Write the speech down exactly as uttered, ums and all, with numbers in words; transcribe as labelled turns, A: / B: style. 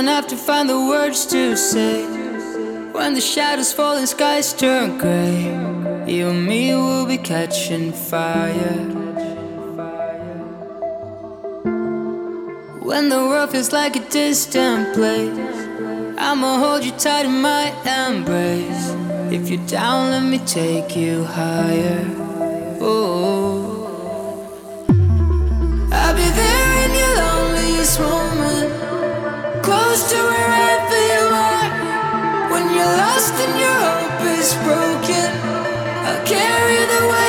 A: don't have to find the words to say. When the shadows fall and skies turn gray, you and me will be catching fire. When the world feels like a distant place, I'ma hold you tight in my embrace. If you're down, let me take you higher. Oh, I'll be there in your loneliest moment, close to wherever you are. When you're lost and your hope is broken, I'll carry the weight